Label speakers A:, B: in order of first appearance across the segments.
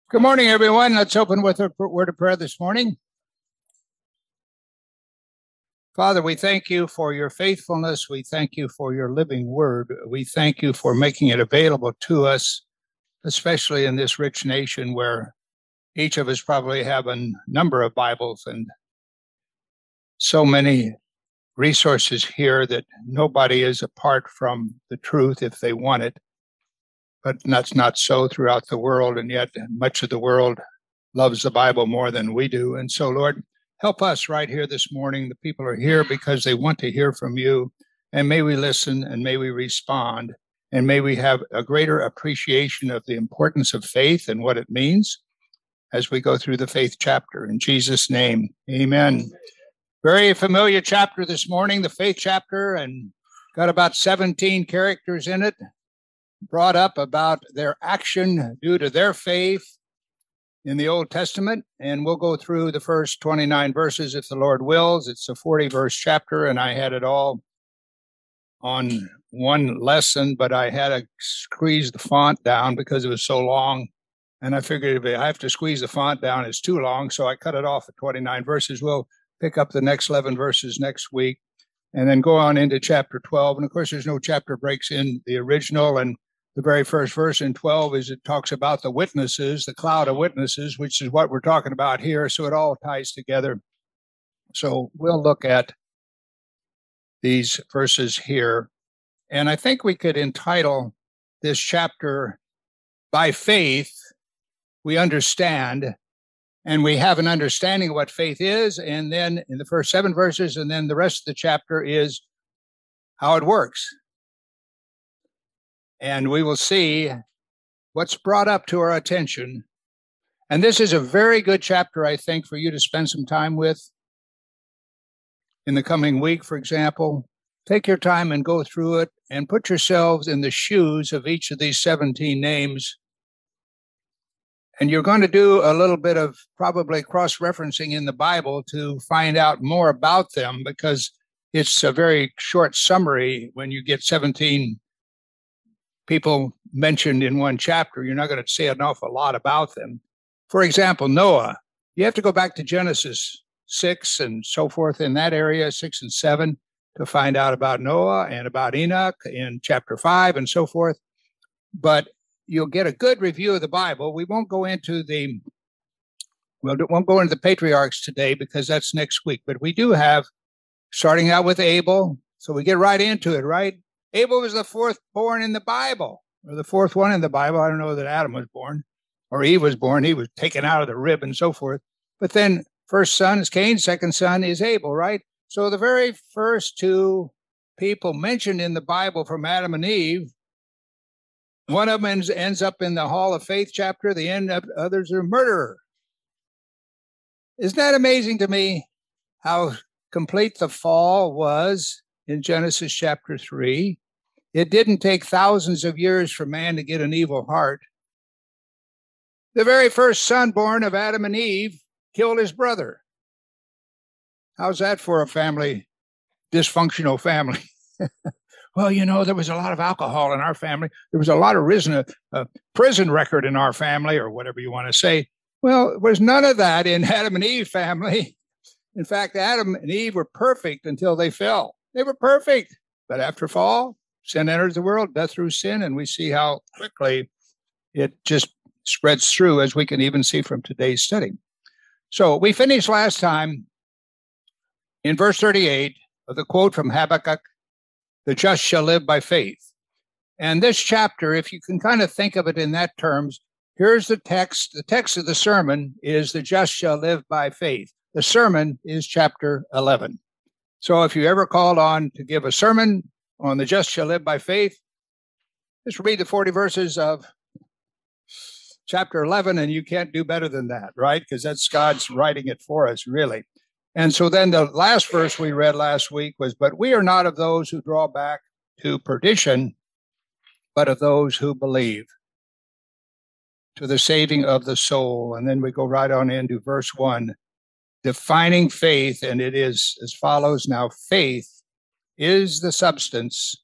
A: Good morning, everyone. Let's open with a word of prayer this morning. Father, we thank you for your faithfulness. We thank you for your living word. We thank you for making it available to us, especially in this rich nation where each of us probably have a number of Bibles and so many resources here that nobody is apart from the truth if they want it. But that's not so throughout the world, and yet much of the world loves the Bible more than we do. And so, Lord, help us right here this morning. The people are here because they want to hear from you, and may we listen, and may we respond, and may we have a greater appreciation of the importance of faith and what it means as we go through the faith chapter. In Jesus' name, amen. Very familiar chapter this morning, the faith chapter, and got about 17 characters in it, brought up about their action due to their faith in the Old Testament. And we'll go through the first 29 verses if the Lord wills. It's a 40-verse chapter, and I had it all on one lesson, but I had to squeeze the font down because it was so long. And I figured if I have to squeeze the font down, it's too long. So I cut it off at 29 verses. We'll pick up the next 11 verses next week and then go on into chapter 12. And of course, there's no chapter breaks in the original. And the very first verse in 12 is it talks about the witnesses, the cloud of witnesses, which is what we're talking about here. So it all ties together. So we'll look at these verses here. And I think we could entitle this chapter, By Faith, We Understand, and we have an understanding of what faith is. And then in the first 7 verses, and then the rest of the chapter is how it works. And we will see what's brought up to our attention. And this is a very good chapter, I think, for you to spend some time with in the coming week, for example. Take your time and go through it and put yourselves in the shoes of each of these 17 names. And you're going to do a little bit of probably cross-referencing in the Bible to find out more about them, because it's a very short summary when you get 17 people mentioned in one chapter. You're not going to say an awful lot about them. For example, Noah. You have to go back to Genesis 6 and so forth in that area, 6 and 7, to find out about Noah and about Enoch in chapter 5 and so forth. But you'll get a good review of the Bible. We won't go into the patriarchs today because that's next week. But we do have, starting out with Abel. So we get right into it, right? Abel was the fourth born in the Bible, or the fourth one in the Bible. I don't know that Adam was born or Eve was born. He was taken out of the rib and so forth. But then first son is Cain, second son is Abel, right? So the very first 2 people mentioned in the Bible from Adam and Eve, one of them ends up in the Hall of Faith chapter. The others are murderer. Isn't that amazing to me how complete the fall was in Genesis chapter 3? It didn't take thousands of years for man to get an evil heart. The very first son born of Adam and Eve killed his brother. How's that for a family, dysfunctional family? Well, there was a lot of alcohol in our family. There was a lot of prison record in our family, or whatever you want to say. Well, there was none of that in Adam and Eve family. In fact, Adam and Eve were perfect until they fell. They were perfect. But after fall, sin enters the world, death through sin, and we see how quickly it just spreads through, as we can even see from today's study. So we finished last time in verse 38 of the quote from Habakkuk, "The just shall live by faith." And this chapter, if you can kind of think of it in that terms, here's the text. The text of the sermon is "The just shall live by faith." The sermon is chapter 11. So if you ever called on to give a sermon on "The just shall live by faith," just read the 40 verses of chapter 11, and you can't do better than that, right? Because that's God's writing it for us, really. And so then the last verse we read last week was, "But we are not of those who draw back to perdition, but of those who believe to the saving of the soul." And then we go right on into verse 1, defining faith, and it is as follows. Now, faith is the substance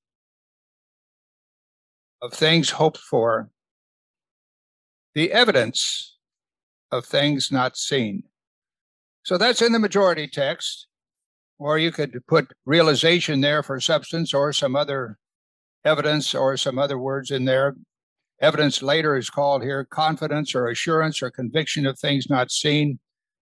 A: of things hoped for, the evidence of things not seen. So that's in the majority text, or you could put realization there for substance or some other evidence or some other words in there. Evidence later is called here confidence or assurance or conviction of things not seen.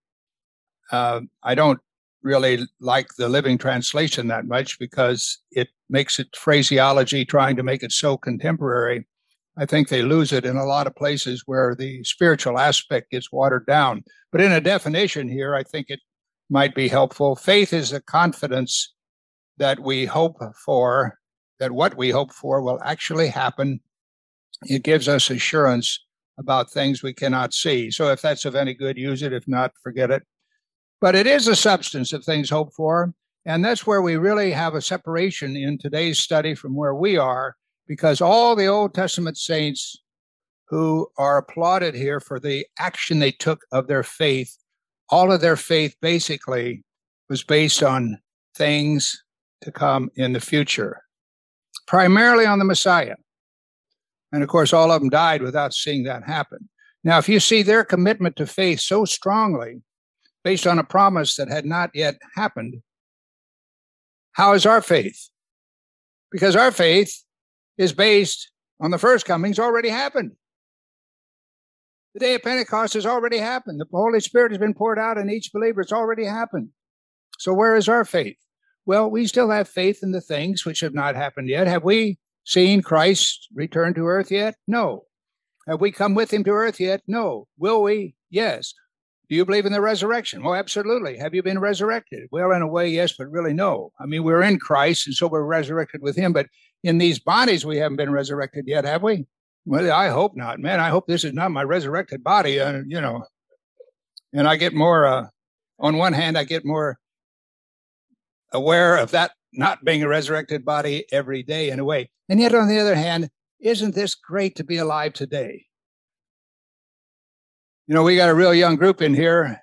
A: I don't really like the Living Translation that much because it makes it phraseology, trying to make it so contemporary. I think they lose it in a lot of places where the spiritual aspect gets watered down. But in a definition here, I think it might be helpful. Faith is a confidence that we hope for, that what we hope for will actually happen. It gives us assurance about things we cannot see. So if that's of any good, use it. If not, forget it. But it is a substance of things hoped for. And that's where we really have a separation in today's study from where we are, because all the Old Testament saints who are applauded here for the action they took of their faith, all of their faith basically was based on things to come in the future, primarily on the Messiah. And of course, all of them died without seeing that happen. Now, if you see their commitment to faith so strongly based on a promise that had not yet happened, how is our faith? Because our faith is based on the first coming's already happened. The day of Pentecost has already happened. The Holy Spirit has been poured out on each believer. It's already happened. So where is our faith? Well, we still have faith in the things which have not happened yet. Have we seen Christ return to earth yet? No. Have we come with him to earth yet? No. Will we? Yes. Do you believe in the resurrection? Well, absolutely. Have you been resurrected? Well, in a way, yes, but really no. I mean, we're in Christ, and so we're resurrected with him. But in these bodies, we haven't been resurrected yet, have we? Well, I hope not. Man, I hope this is not my resurrected body, And I get more, on one hand, I get more aware of that not being a resurrected body every day in a way. And yet, on the other hand, isn't this great to be alive today? We got a real young group in here.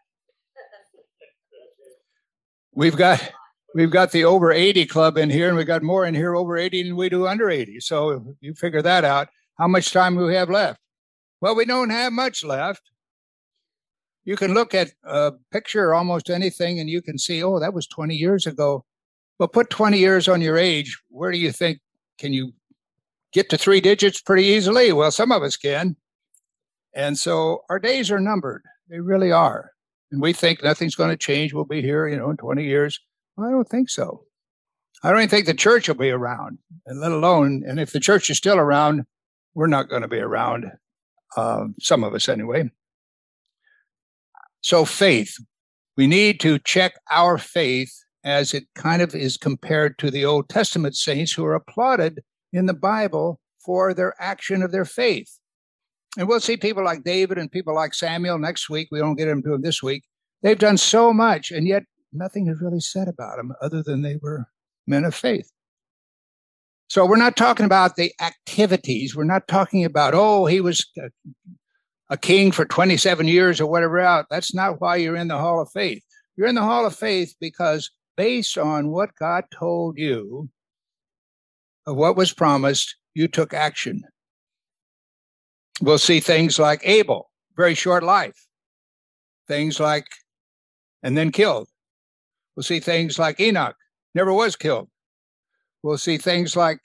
A: We've got the over 80 club in here, and we got more in here over 80 than we do under 80. So you figure that out. How much time do we have left? Well, we don't have much left. You can look at a picture or almost anything, and you can see, oh, that was 20 years ago. Well, put 20 years on your age. Where do you think? Can you get to 3 digits pretty easily? Well, some of us can. And so our days are numbered. They really are. And we think nothing's going to change. We'll be here, in 20 years. Well, I don't think so. I don't even think the church will be around, and let alone, and if the church is still around, we're not going to be around, some of us anyway. So faith, we need to check our faith as it kind of is compared to the Old Testament saints who are applauded in the Bible for their action of their faith. And we'll see people like David and people like Samuel next week. We don't get into them this week. They've done so much, and yet nothing is really said about them other than they were men of faith. So we're not talking about the activities. We're not talking about, he was a king for 27 years or whatever else. That's not why you're in the Hall of Faith. You're in the Hall of Faith because based on what God told you of what was promised, you took action. We'll see things like Abel, very short life. Things like, and then killed. We'll see things like Enoch, never was killed. We'll see things like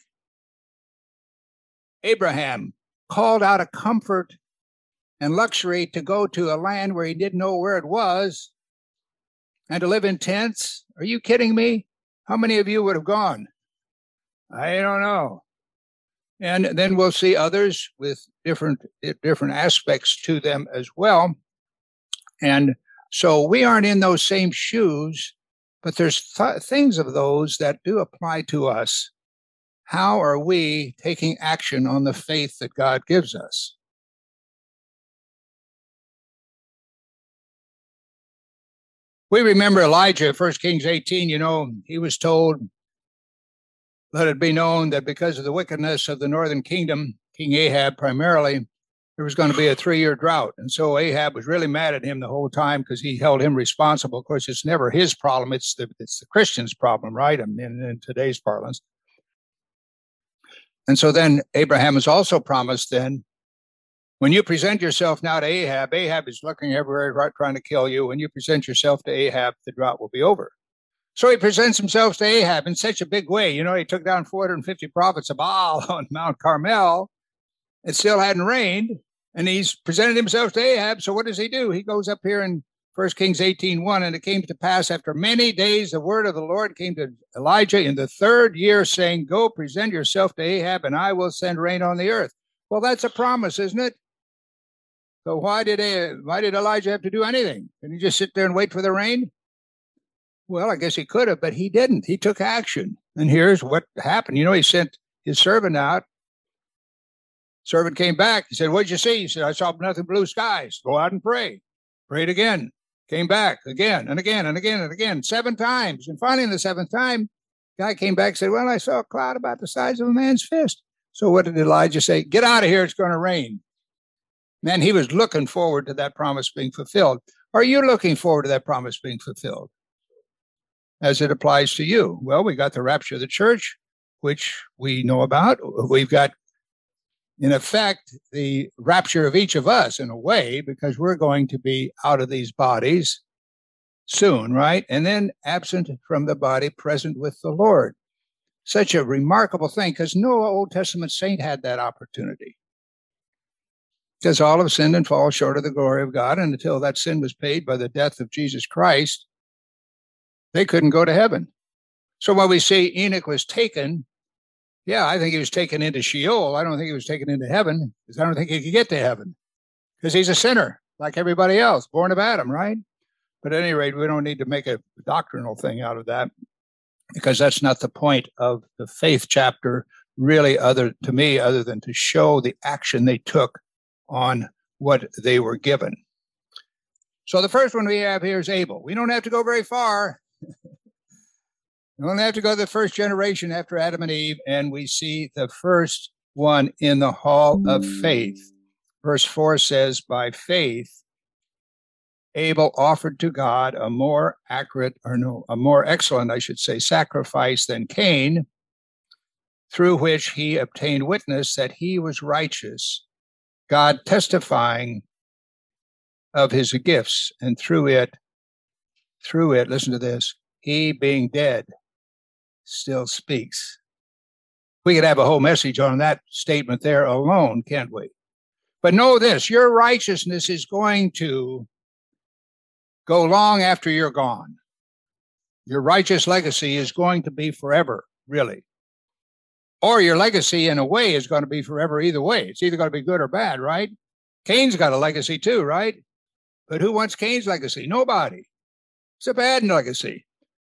A: Abraham, called out of comfort and luxury to go to a land where he didn't know where it was and to live in tents. Are you kidding me? How many of you would have gone? I don't know. And then we'll see others with different aspects to them as well. And so we aren't in those same shoes, but there's things of those that do apply to us. How are we taking action on the faith that God gives us? We remember Elijah, 1 Kings 18, he was told, let it be known that because of the wickedness of the northern kingdom, King Ahab primarily, there was going to be a 3-year drought. And so Ahab was really mad at him the whole time because he held him responsible. Of course, it's never his problem. It's the Christian's problem, right? In today's parlance. And so then Abraham is also promised then When you present yourself now to Ahab, Ahab is looking everywhere, trying to kill you. When you present yourself to Ahab, the drought will be over. So he presents himself to Ahab in such a big way. You know, he took down 450 prophets of Baal on Mount Carmel. It still hadn't rained. And he's presented himself to Ahab. So what does he do? He goes up here in 1 Kings 18:1, and it came to pass after many days, the word of the Lord came to Elijah in the 3rd year, saying, go present yourself to Ahab, and I will send rain on the earth. Well, that's a promise, isn't it? So why did Elijah have to do anything? Can he just sit there and wait for the rain? Well, I guess he could have, but he didn't. He took action. And here's what happened. You know, he sent his servant out. Servant came back. He said, what'd you see? He said, I saw nothing but blue skies. Go out and pray. Prayed again. Came back again and again and again and again, 7 times. And finally, in the 7th time, guy came back and said, well, I saw a cloud about the size of a man's fist. So what did Elijah say? Get out of here. It's going to rain. Man, he was looking forward to that promise being fulfilled. Are you looking forward to that promise being fulfilled as it applies to you? Well, we got the rapture of the church, which we know about. We've got, in effect, the rapture of each of us in a way, because we're going to be out of these bodies soon, right? And then absent from the body, present with the Lord. Such a remarkable thing, because no Old Testament saint had that opportunity. Because all have sinned and fall short of the glory of God, and until that sin was paid by the death of Jesus Christ, they couldn't go to heaven. So when we say Enoch was taken, yeah, I think he was taken into Sheol. I don't think he was taken into heaven, because I don't think he could get to heaven, because he's a sinner like everybody else, born of Adam, right? But at any rate, we don't need to make a doctrinal thing out of that, because that's not the point of the faith chapter, really, other than to show the action they took on what they were given. So the first one we have here is Abel. We don't have to go very far. We only have to go to the first generation after Adam and Eve, and we see the first one in the hall of faith. Verse 4 says, by faith, Abel offered to God a more excellent, sacrifice than Cain, through which he obtained witness that he was righteous, God testifying of his gifts, and through it, listen to this, he being dead still speaks. We could have a whole message on that statement there alone, can't we? But know this, your righteousness is going to go long after you're gone. Your righteous legacy is going to be forever, really. Or your legacy, in a way, is going to be forever either way. It's either going to be good or bad, right? Cain's got a legacy too, right? But who wants Cain's legacy? Nobody. It's a bad legacy.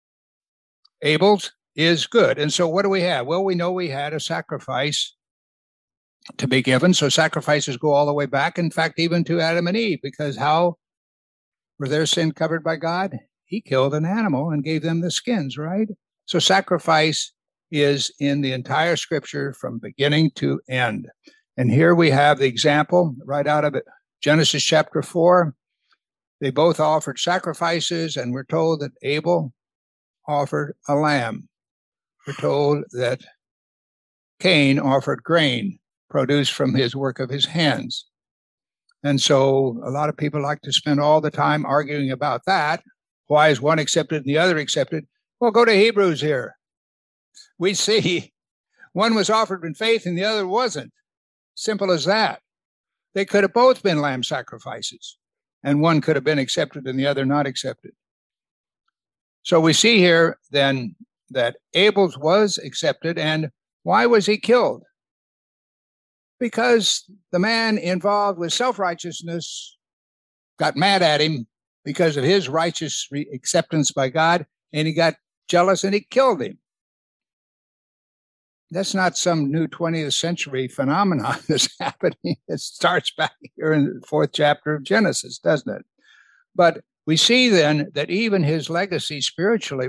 A: Abel's is good. And so what do we have? Well, we know we had a sacrifice to be given. So sacrifices go all the way back, in fact, even to Adam and Eve, because how were their sin covered by God? He killed an animal and gave them the skins, right? So sacrifice is in the entire scripture from beginning to end. And here we have the example right out of it. Genesis chapter 4. They both offered sacrifices, and we're told that Abel offered a lamb. We're told that Cain offered grain produced from his work of his hands. And so a lot of people like to spend all the time arguing about that. Why is one accepted and the other accepted? Well, go to Hebrews here. We see one was offered in faith and the other wasn't. Simple as that. They could have both been lamb sacrifices, and one could have been accepted and the other not accepted. So we see here then that Abel's was accepted. And why was he killed? Because the man involved with self-righteousness got mad at him because of his righteous acceptance by God, and he got jealous and he killed him. That's not some new 20th century phenomenon that's happening. It starts back here in the 4th chapter of Genesis, doesn't it? But we see then that even his legacy spiritually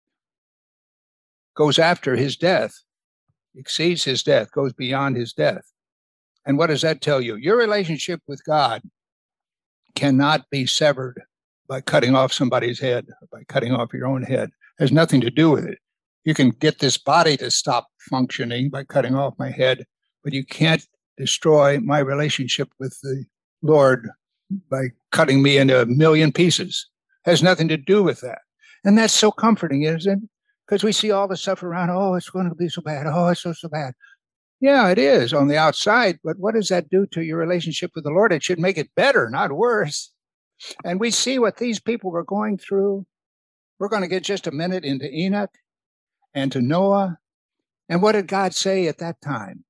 A: goes after his death, exceeds his death, goes beyond his death. And what does that tell you? Your relationship with God cannot be severed by cutting off somebody's head, or by cutting off your own head. It has nothing to do with it. You can get this body to stop functioning by cutting off my head, but you can't destroy my relationship with the Lord by cutting me into a million pieces. It has nothing to do with that. And that's so comforting, isn't it? Because we see all the stuff around. Oh, it's going to be so bad. Oh, it's so bad. Yeah, it is on the outside. But what does that do to your relationship with the Lord? It should make it better, not worse. And we see what these people were going through. We're going to get just a minute into Enoch and to Noah. And what did God say at that time?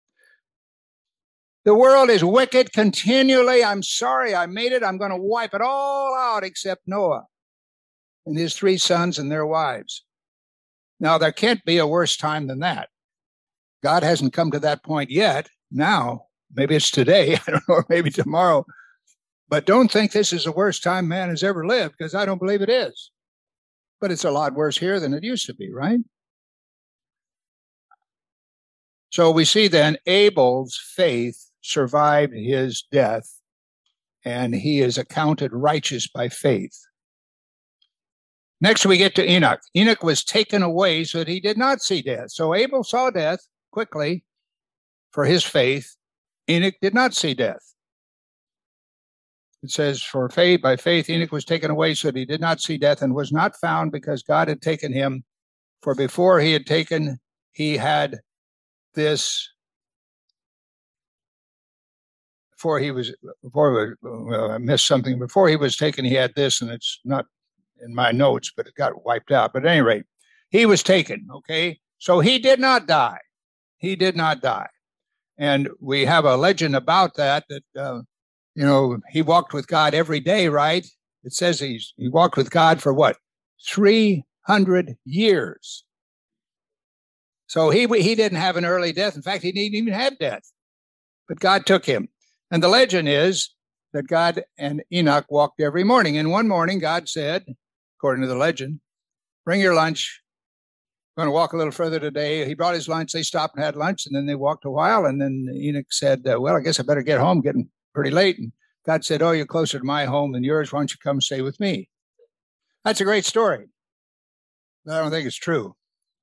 A: The world is wicked continually. I'm sorry I made it. I'm going to wipe it all out except Noah and his 3 sons and their wives. Now, there can't be a worse time than that. God hasn't come to that point yet. Now, maybe it's today, I don't know, or maybe tomorrow. But don't think this is the worst time man has ever lived, because I don't believe it is. But it's a lot worse here than it used to be, right? So we see then Abel's faith survived his death, and he is accounted righteous by faith. Next, we get to Enoch. Enoch was taken away so that he did not see death. So Abel saw death quickly for his faith. Enoch did not see death. It says, for faith, by faith, Enoch was taken away so that he did not see death and was not found because God had taken him. For before he had taken, he had this. I missed something. Before he was taken, he had this, and it's not in my notes, but it got wiped out. But at any rate, he was taken, okay? So he did not die. He did not die. And we have a legend about that, he walked with God every day, right? It says he walked with God for what? 300 years. So he didn't have an early death. In fact, he didn't even have death. But God took him. And the legend is that God and Enoch walked every morning. And one morning, God said, according to the legend, bring your lunch. I'm going to walk a little further today. He brought his lunch. They stopped and had lunch, and then they walked a while. And then Enoch said, well, I guess I better get home, getting pretty late. And God said, oh, you're closer to my home than yours. Why don't you come stay with me? That's a great story. But I don't think it's true.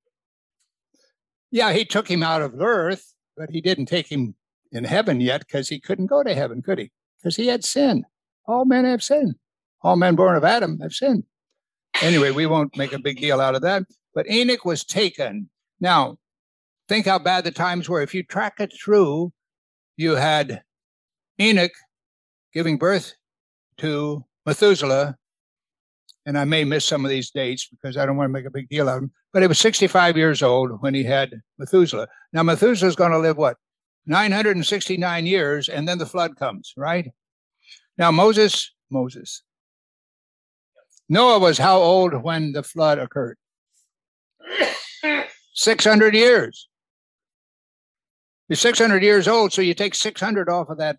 A: Yeah, he took him out of earth, but he didn't take him in heaven yet because he couldn't go to heaven, could he? Because he had sin. All men have sinned. All men born of Adam have sinned. Anyway, we won't make a big deal out of that. But Enoch was taken. Now, think how bad the times were. If you track it through, you had Enoch giving birth to Methuselah, and I may miss some of these dates because I don't want to make a big deal out of them, but he was 65 years old when he had Methuselah. Now, Methuselah's going to live what? 969 years, and then the flood comes, right? Now, Moses. Noah was how old when the flood occurred? 600 years. You're 600 years old, so you take 600 off of that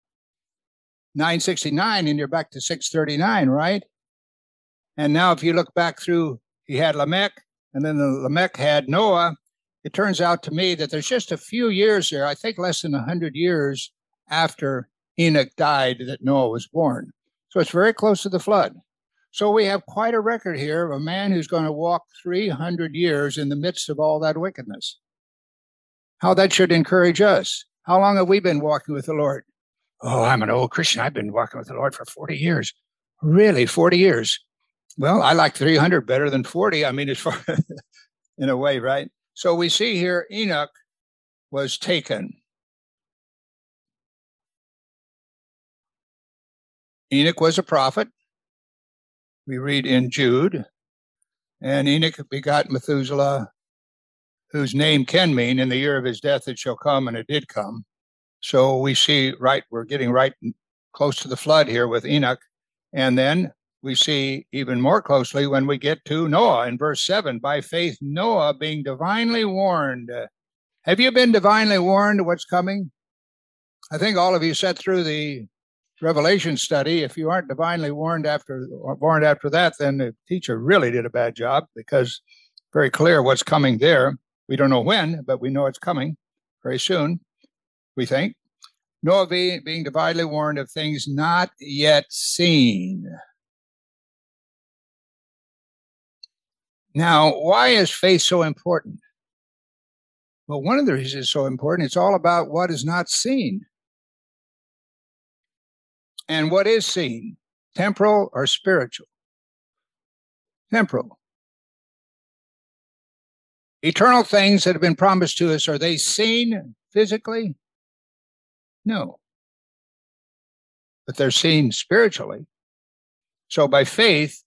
A: 969 and you're back to 639, right? And now if you look back through, he had Lamech, and then Lamech had Noah. It turns out to me that there's just a few years there, I think less than 100 years after Enoch died, that Noah was born. So it's very close to the flood. So we have quite a record here of a man who's going to walk 300 years in the midst of all that wickedness. How that should encourage us. How long have we been walking with the Lord? Oh, I'm an old Christian. I've been walking with the Lord for 40 years. Really, 40 years? Well, I like 300 better than 40. I mean, as far in a way, right? So we see here Enoch was taken. Enoch was a prophet. We read in Jude, and Enoch begot Methuselah, whose name can mean in the year of his death it shall come, and it did come. So we see, right, we're getting right close to the flood here with Enoch. And then we see even more closely when we get to Noah in verse 7. By faith, Noah being divinely warned. Have you been divinely warned of what's coming? I think all of you sat through the Revelation study. If you aren't divinely warned after that, then the teacher really did a bad job, because very clear what's coming there. We don't know when, but we know it's coming very soon, we think. Noah being divinely warned of things not yet seen. Now, why is faith so important? But one of the reasons it's so important, it's all about what is not seen. And what is seen? Temporal or spiritual? Temporal. Eternal things that have been promised to us, are they seen physically? No. But they're seen spiritually. So by faith,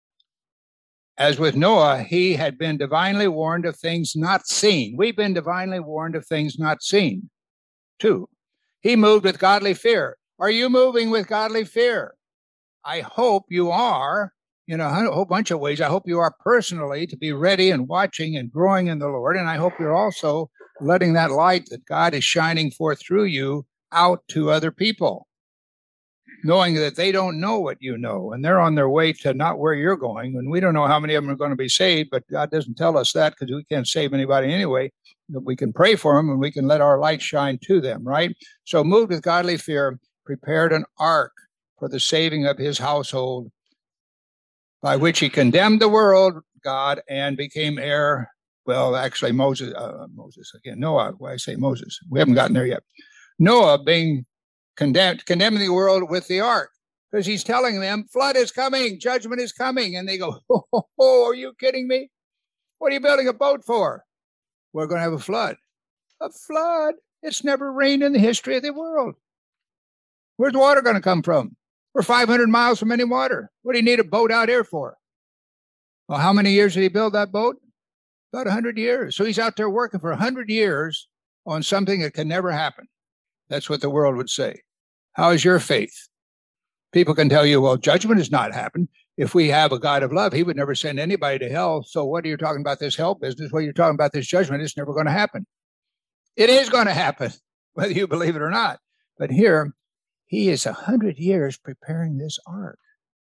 A: as with Noah, he had been divinely warned of things not seen. We've been divinely warned of things not seen. 2, he moved with godly fear. Are you moving with godly fear? I hope you are in a whole bunch of ways. I hope you are personally to be ready and watching and growing in the Lord. And I hope you're also letting that light that God is shining forth through you out to other people, knowing that they don't know what you know, and they're on their way to not where you're going. And we don't know how many of them are going to be saved, but God doesn't tell us that because we can't save anybody anyway. But we can pray for them and we can let our light shine to them, right? So moved with godly fear, prepared an ark for the saving of his household, by which he condemned the world, God, and became heir. Well, actually, Noah, why I say Moses? We haven't gotten there yet. Noah being condemning the world with the ark, because he's telling them flood is coming, judgment is coming. And they go, oh, are you kidding me? What are you building a boat for? We're going to have a flood. A flood? It's never rained in the history of the world. Where's the water going to come from? We're 500 miles from any water. What do you need a boat out here for? Well, how many years did he build that boat? About 100 years. So he's out there working for 100 years on something that can never happen. That's what the world would say. How is your faith? People can tell you, well, judgment has not happened. If we have a God of love, he would never send anybody to hell. So what are you talking about this hell business? What are you talking about this judgment? It's never going to happen. It is going to happen, whether you believe it or not. But here, he is 100 years preparing this ark.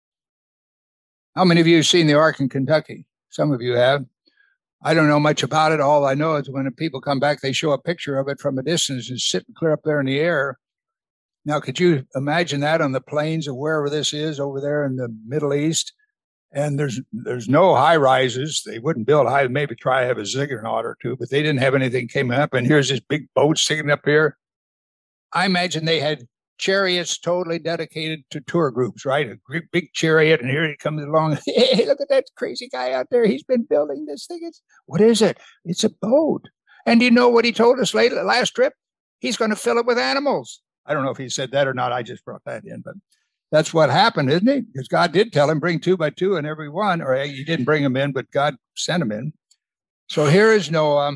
A: How many of you have seen the ark in Kentucky? Some of you have. I don't know much about it. All I know is when people come back, they show a picture of it from a distance and sitting clear up there in the air. Now, could you imagine that on the plains of wherever this is over there in the Middle East? And there's no high rises. They wouldn't build high, maybe try to have a ziggurat or two, but they didn't have anything came up. And here's this big boat sitting up here. I imagine they had chariots totally dedicated to tour groups, right? A big chariot, and here he comes along. Hey, look at that crazy guy out there. He's been building this thing. What is it? It's a boat. And do you know what he told us last trip? He's going to fill it with animals. I don't know if he said that or not. I just brought that in, but that's what happened, isn't it? Because God did tell him, bring 2 by 2 in every one, or he didn't bring them in, but God sent them in. So here is Noah,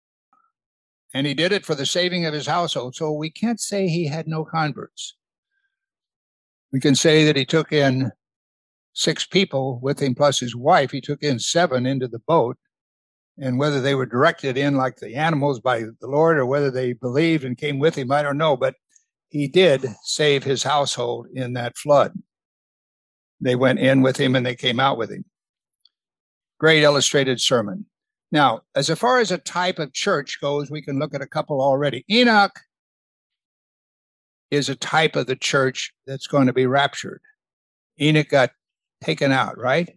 A: and he did it for the saving of his household. So we can't say he had no converts. We can say that he took in 6 people with him plus his wife. He took in 7 into the boat. And whether they were directed in like the animals by the Lord or whether they believed and came with him, I don't know. But he did save his household in that flood. They went in with him and they came out with him. Great illustrated sermon. Now, as far as a type of church goes, we can look at a couple already. Enoch is a type of the church that's going to be raptured. Enoch got taken out, right?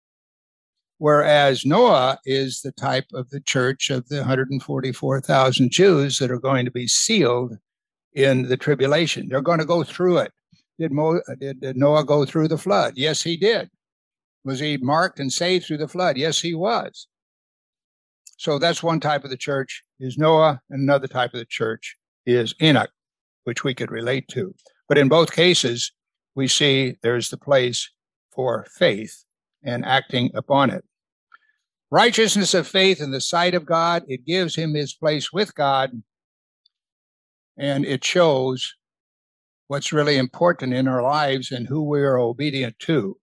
A: Whereas Noah is the type of the church of the 144,000 Jews that are going to be sealed in the tribulation. They're going to go through it. Did Noah go through the flood? Yes, he did. Was he marked and saved through the flood? Yes, he was. So that's one type of the church is Noah, and another type of the church is Enoch, which we could relate to. But in both cases, we see there's the place for faith and acting upon it. Righteousness of faith in the sight of God, it gives him his place with God, and it shows what's really important in our lives and who we are obedient to.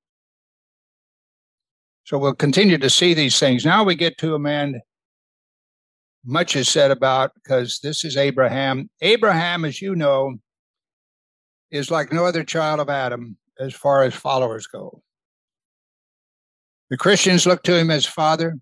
A: So we'll continue to see these things. Now we get to a man much is said about, because this is Abraham. Abraham, as you know, is like no other child of Adam as far as followers go. The Christians look to him as father.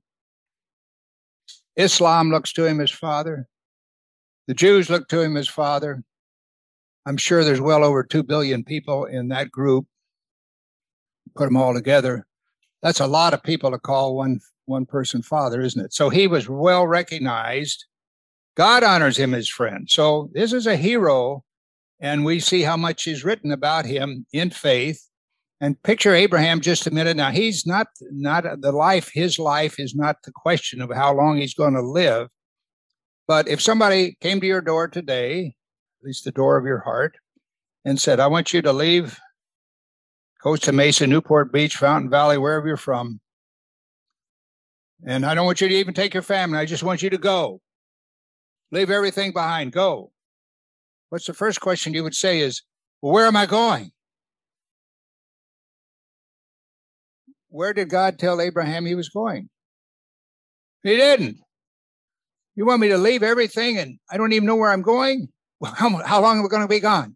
A: Islam looks to him as father. The Jews look to him as father. I'm sure there's well over 2 billion people in that group. Put them all together. That's a lot of people to call one person father, isn't it? So he was well recognized God honors him as friend. So this is a hero, and we see how much is written about him in faith. And picture Abraham just a minute. Now, he's not the life, his life is not the question of how long he's going to live. But if somebody came to your door today, at least the door of your heart, and said, I want you to leave Costa Mesa, Newport Beach, Fountain Valley, wherever you're from, and I don't want you to even take your family, I just want you to go. Leave everything behind, go. What's the first question you would say is, well, where am I going? Where did God tell Abraham he was going? He didn't. You want me to leave everything and I don't even know where I'm going? Well, how long are we going to be gone?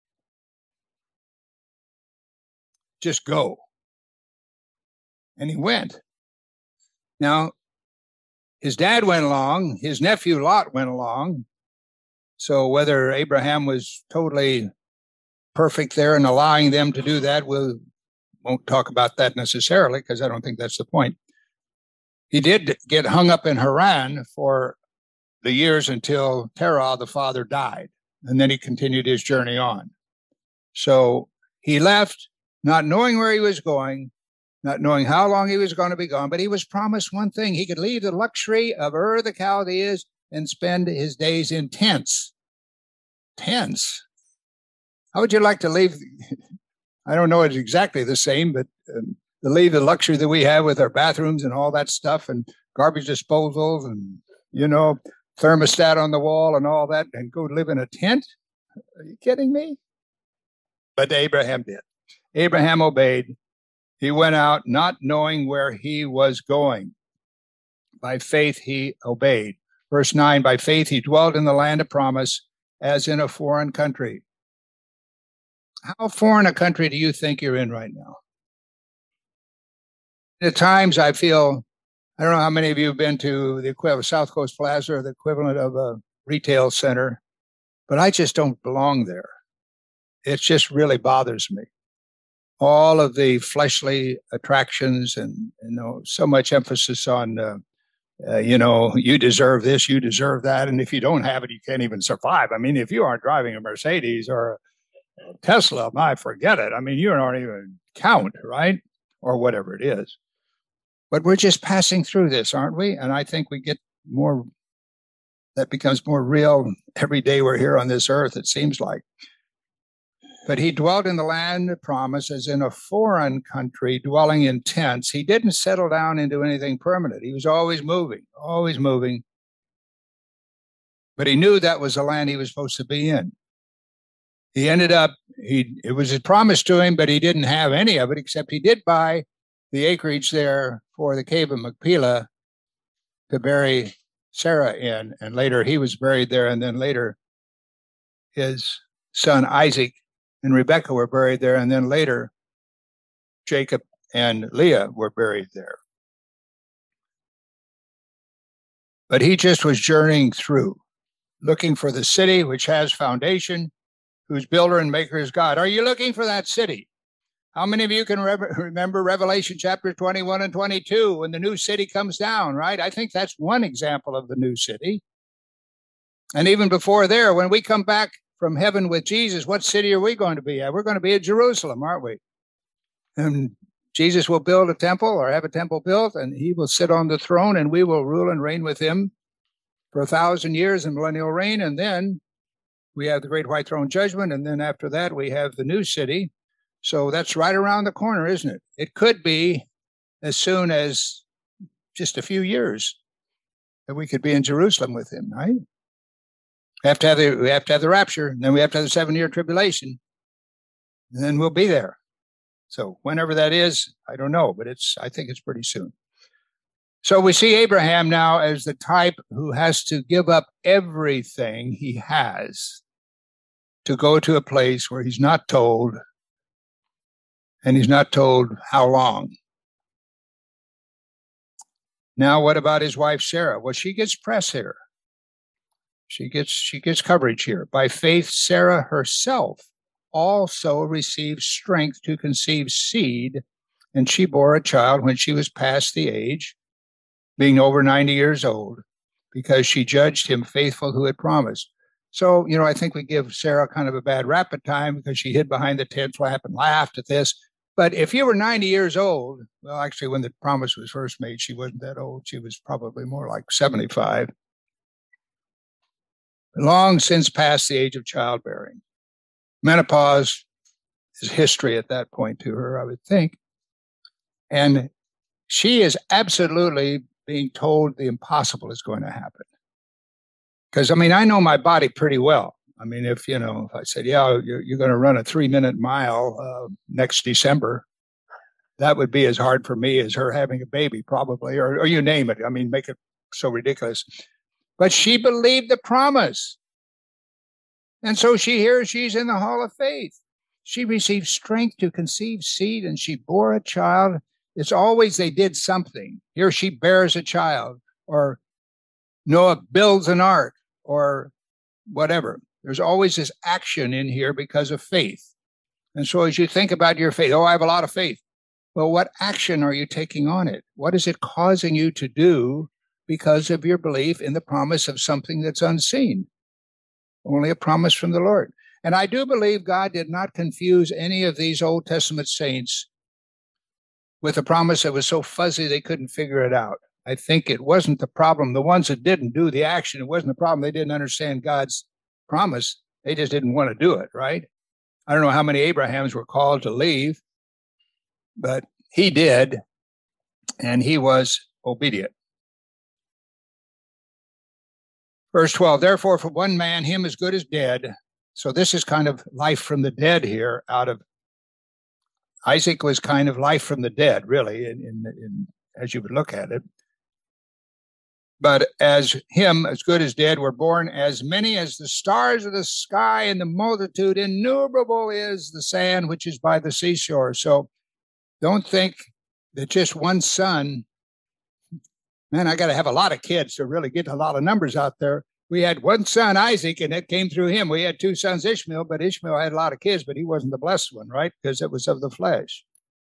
A: Just go. And he went. Now, his dad went along, his nephew Lot went along. So whether Abraham was totally perfect there in allowing them to do that, we won't talk about that necessarily because I don't think that's the point. He did get hung up in Haran for the years until Terah, the father, died. And then he continued his journey on. So he left, not knowing where he was going, not knowing how long he was going to be gone, but he was promised one thing. He could leave the luxury of Ur the Chaldees and spend his days in tents. Tents. How would you like to leave? I don't know it's exactly the same, but to leave the luxury that we have with our bathrooms and all that stuff and garbage disposals and, thermostat on the wall and all that and go live in a tent? Are you kidding me? But Abraham did. Abraham obeyed. He went out not knowing where he was going. By faith, he obeyed. Verse 9, by faith, he dwelt in the land of promise as in a foreign country. How foreign a country do you think you're in right now? At times I feel, I don't know how many of you have been to the equivalent South Coast Plaza or the equivalent of a retail center, but I just don't belong there. It just really bothers me. All of the fleshly attractions and so much emphasis on, you deserve this, you deserve that. And if you don't have it, you can't even survive. I mean, if you aren't driving a Mercedes or a Tesla, forget it. I mean, you don't even count, right? Or whatever it is. But we're just passing through this, aren't we? And I think we get more, that becomes more real every day we're here on this earth, it seems like. But he dwelt in the land of promise as in a foreign country, dwelling in tents. He didn't settle down into anything permanent. He was always moving, always moving. But he knew that was the land he was supposed to be in. He ended up, it was promised to him, but he didn't have any of it, except he did buy the acreage there for the cave of Machpelah to bury Sarah in. And later he was buried there. And then later his son Isaac and Rebekah were buried there. And then later Jacob and Leah were buried there. But he just was journeying through, looking for the city which has foundation, whose builder and maker is God. Are you looking for that city? How many of you can remember Revelation chapter 21 and 22 when the new city comes down, right? I think that's one example of the new city. And even before there, when we come back from heaven with Jesus, what city are we going to be at? We're going to be at Jerusalem, aren't we? And Jesus will build a temple or have a temple built, and he will sit on the throne, and we will rule and reign with him for 1,000 years in millennial reign. And then we have the great white throne judgment. And then after that, we have the new city. So that's right around the corner, isn't it? It could be as soon as just a few years that we could be in Jerusalem with him, right? We have to have the rapture, and then we have to have the 7-year tribulation, and then we'll be there. So whenever that is, I don't know, but I think it's pretty soon. So we see Abraham now as the type who has to give up everything he has to go to a place where he's not told, and he's not told how long. Now, what about his wife, Sarah? Well, she gets press here. She gets coverage here. By faith, Sarah herself also received strength to conceive seed, and she bore a child when she was past the age, being over 90 years old, because she judged him faithful who had promised. So, I think we give Sarah kind of a bad rap at time because she hid behind the tent flap and laughed at this. But if you were 90 years old, well, actually, when the promise was first made, she wasn't that old. She was probably more like 75. Long since past the age of childbearing. Menopause is history at that point to her, I would think. And she is absolutely being told the impossible is going to happen. Because, I know my body pretty well. If I said, yeah, you're going to run a 3-minute mile next December, that would be as hard for me as her having a baby, probably, or you name it. Make it so ridiculous. But she believed the promise. And so she's in the hall of faith. She received strength to conceive seed, and she bore a child. It's always they did something. Here she bears a child, or Noah builds an ark, or whatever. There's always this action in here because of faith. And so as you think about your faith, I have a lot of faith. Well, what action are you taking on it? What is it causing you to do because of your belief in the promise of something that's unseen? Only a promise from the Lord. And I do believe God did not confuse any of these Old Testament saints with a promise that was so fuzzy they couldn't figure it out. I think it wasn't the problem. The ones that didn't do the action, it wasn't the problem. They didn't understand God's promise. They just didn't want to do it, right? I don't know how many Abrahams were called to leave, but he did, and he was obedient. Verse 12, therefore, for one man, him as good as dead. So this is kind of life from the dead here. Isaac was kind of life from the dead, really, as you would look at it. But as him, as good as dead, were born as many as the stars of the sky, and the multitude innumerable is the sand which is by the seashore. So don't think that just one son, man, I got to have a lot of kids to really get a lot of numbers out there. We had one son, Isaac, and it came through him. We had two sons, Ishmael, but Ishmael had a lot of kids, but he wasn't the blessed one, right? Because it was of the flesh.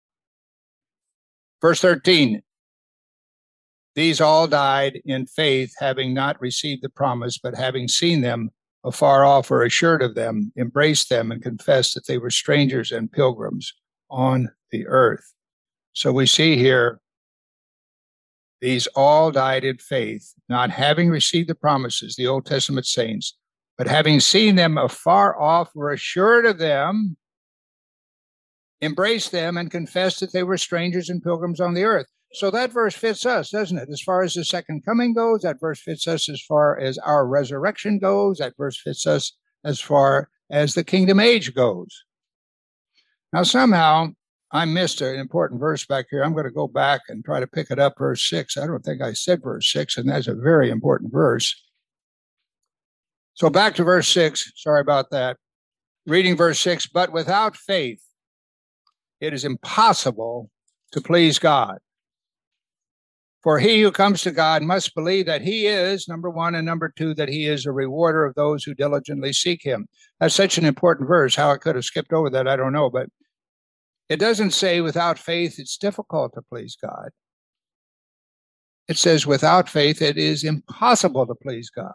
A: Verse 13, these all died in faith, having not received the promise, but having seen them afar off, were assured of them, embraced them, and confessed that they were strangers and pilgrims on the earth. So we see here, these all died in faith, not having received the promises, the Old Testament saints, but having seen them afar off, were assured of them, embraced them, and confessed that they were strangers and pilgrims on the earth. So that verse fits us, doesn't it? As far as the second coming goes, that verse fits us as far as our resurrection goes. That verse fits us as far as the kingdom age goes. Now, somehow, I missed an important verse back here. I'm going to go back and try to pick it up, verse 6. I don't think I said verse 6, and that's a very important verse. So back to verse 6. Sorry about that. Reading verse 6, but without faith, it is impossible to please God. For he who comes to God must believe that he is, number one, and number two, that he is a rewarder of those who diligently seek him. That's such an important verse. How I could have skipped over that, I don't know. But it doesn't say without faith, it's difficult to please God. It says without faith, it is impossible to please God.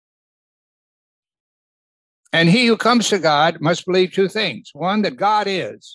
A: And he who comes to God must believe two things. One, that God is.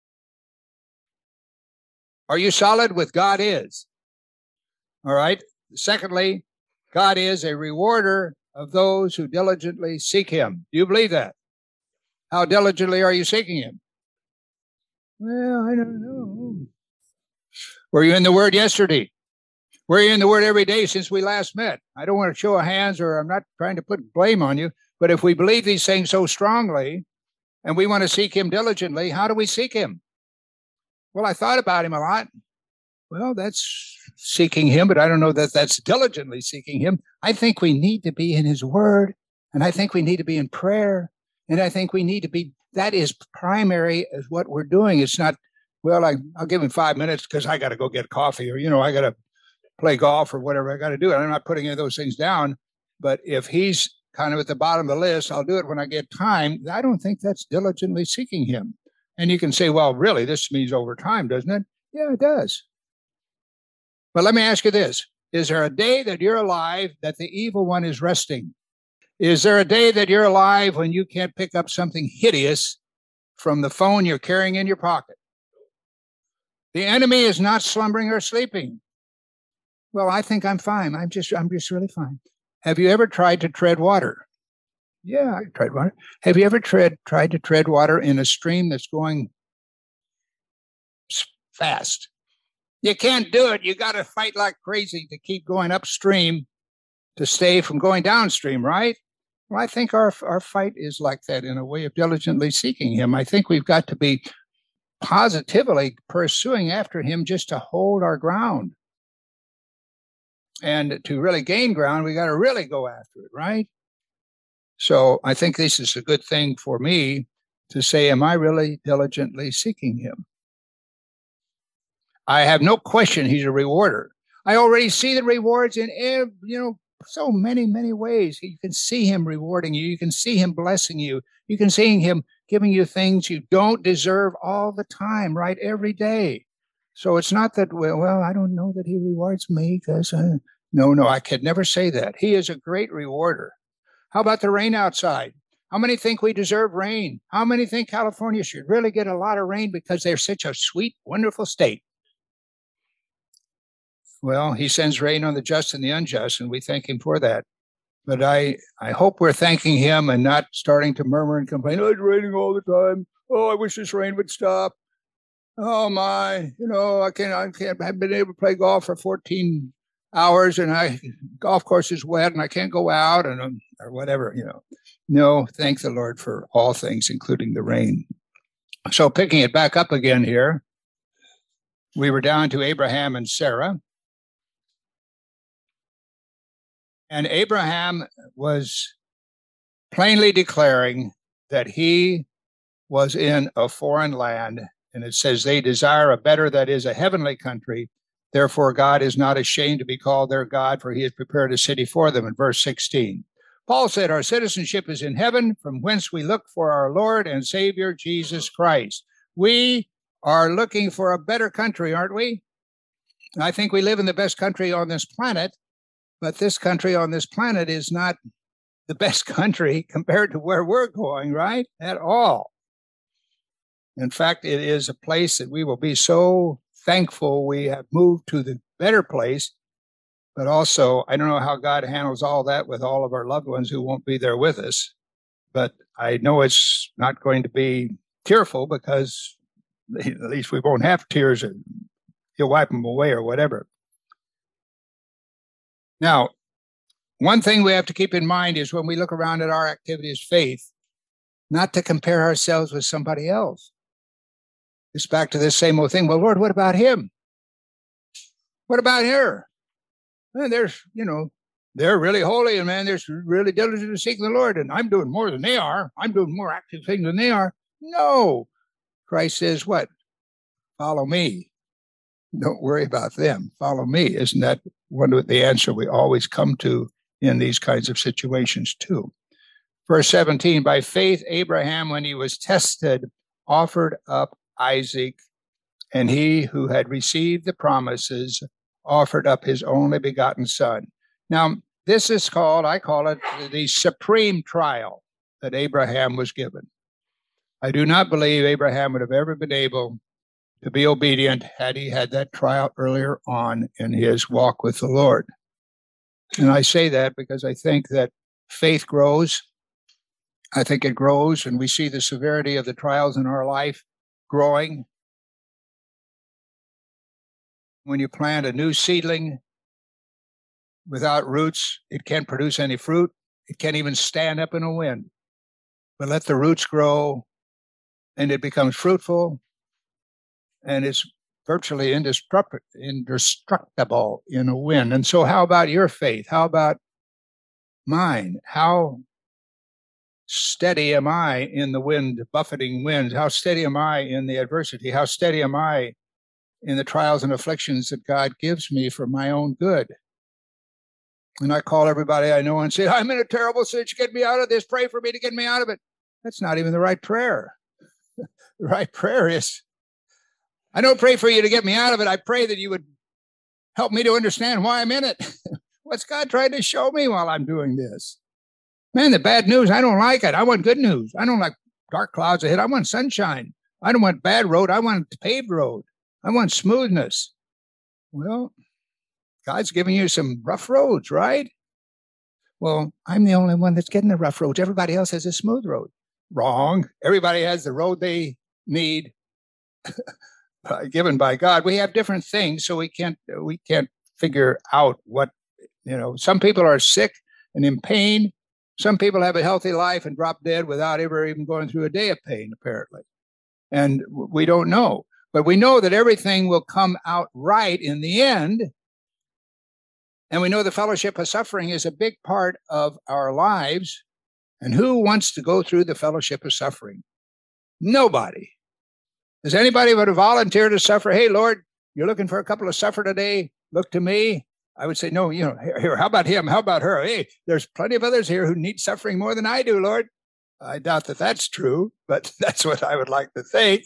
A: Are you solid with God is? All right. Secondly, God is a rewarder of those who diligently seek him. Do you believe that? How diligently are you seeking him? Well, I don't know. Were you in the Word yesterday? Were you in the Word every day since we last met? I don't want to show of hands, or I'm not trying to put blame on you, but if we believe these things so strongly and we want to seek him diligently, how do we seek him? Well, I thought about him a lot. Well, that's seeking him, but I don't know that that's diligently seeking him. I think we need to be in his word, and I think we need to be in prayer, and I think we need to be, that is primary as what we're doing. It's not, well, I'll give him 5 minutes because I got to go get coffee, or, I got to play golf or whatever I got to do. And I'm not putting any of those things down, but if he's kind of at the bottom of the list, I'll do it when I get time. I don't think that's diligently seeking him. And you can say, well, really, this means over time, doesn't it? Yeah, it does. But let me ask you this. Is there a day that you're alive that the evil one is resting? Is there a day that you're alive when you can't pick up something hideous from the phone you're carrying in your pocket? The enemy is not slumbering or sleeping. Well, I think I'm fine. I'm just really fine. Have you ever tried to tread water? Yeah, I tried water. Have you ever tried to tread water in a stream that's going fast? You can't do it. You got to fight like crazy to keep going upstream to stay from going downstream, right? Well, I think our fight is like that in a way of diligently seeking him. I think we've got to be positively pursuing after him just to hold our ground. And to really gain ground, we got to really go after it, right? So I think this is a good thing for me to say, am I really diligently seeking him? I have no question he's a rewarder. I already see the rewards in so many ways. You can see him rewarding you. You can see him blessing you. You can see him giving you things you don't deserve all the time, right? Every day. So it's not that, well, I don't know that he rewards me because no, I could never say that. He is a great rewarder. How about the rain outside? How many think we deserve rain? How many think California should really get a lot of rain because they're such a sweet, wonderful state? Well, he sends rain on the just and the unjust, and we thank him for that. But I hope we're thanking him and not starting to murmur and complain, oh, it's raining all the time. Oh, I wish this rain would stop. Oh, my, I haven't been able to play golf for 14 hours, and golf course is wet, and I can't go out, and or whatever, No, thank the Lord for all things, including the rain. So picking it back up again here, we were down to Abraham and Sarah. And Abraham was plainly declaring that he was in a foreign land. And it says they desire a better, that is, a heavenly country. Therefore, God is not ashamed to be called their God, for he has prepared a city for them in verse 16. Paul said, our citizenship is in heaven, from whence we look for our Lord and Savior, Jesus Christ. We are looking for a better country, aren't we? I think we live in the best country on this planet. But this country on this planet is not the best country compared to where we're going, right? At all. In fact, it is a place that we will be so thankful we have moved to the better place. But also, I don't know how God handles all that with all of our loved ones who won't be there with us. But I know it's not going to be tearful because at least we won't have tears and he'll wipe them away or whatever. Now, one thing we have to keep in mind is when we look around at our activity as faith, not to compare ourselves with somebody else. It's back to this same old thing. Well, Lord, what about him? What about her? And they're really holy and man, they're really diligent to seek the Lord. And I'm doing more than they are. I'm doing more active things than they are. No. Christ says what? Follow me. Don't worry about them. Follow me. Isn't that the answer we always come to in these kinds of situations too? Verse 17, by faith, Abraham, when he was tested, offered up Isaac, and he who had received the promises offered up his only begotten son. Now, this is I call it the supreme trial that Abraham was given. I do not believe Abraham would have ever been able to be obedient had he had that trial earlier on in his walk with the Lord. And I say that because I think that faith grows. I think it grows, and we see the severity of the trials in our life growing. When you plant a new seedling without roots, it can't produce any fruit. It can't even stand up in a wind. But let the roots grow, and it becomes fruitful, and it's virtually indestructible in a wind. And so how about your faith? How about mine? How steady am I in the wind, buffeting winds? How steady am I in the adversity? How steady am I in the trials and afflictions that God gives me for my own good? And I call everybody I know and say, I'm in a terrible situation. Get me out of this. Pray for me to get me out of it. That's not even the right prayer. The right prayer is, I don't pray for you to get me out of it. I pray that you would help me to understand why I'm in it. What's God trying to show me while I'm doing this? Man, the bad news, I don't like it. I want good news. I don't like dark clouds ahead. I want sunshine. I don't want bad road. I want paved road. I want smoothness. Well, God's giving you some rough roads, right? Well, I'm the only one that's getting the rough roads. Everybody else has a smooth road. Wrong. Everybody has the road they need given by God. We have different things, so we can't figure out what, some people are sick and in pain. Some people have a healthy life and drop dead without ever even going through a day of pain, apparently. And we don't know. But we know that everything will come out right in the end. And we know the fellowship of suffering is a big part of our lives. And who wants to go through the fellowship of suffering? Nobody. Does anybody want to volunteer to suffer? Hey, Lord, you're looking for a couple of suffer today. Look to me. I would say, no, here, how about him? How about her? Hey, there's plenty of others here who need suffering more than I do, Lord. I doubt that that's true, but that's what I would like to think.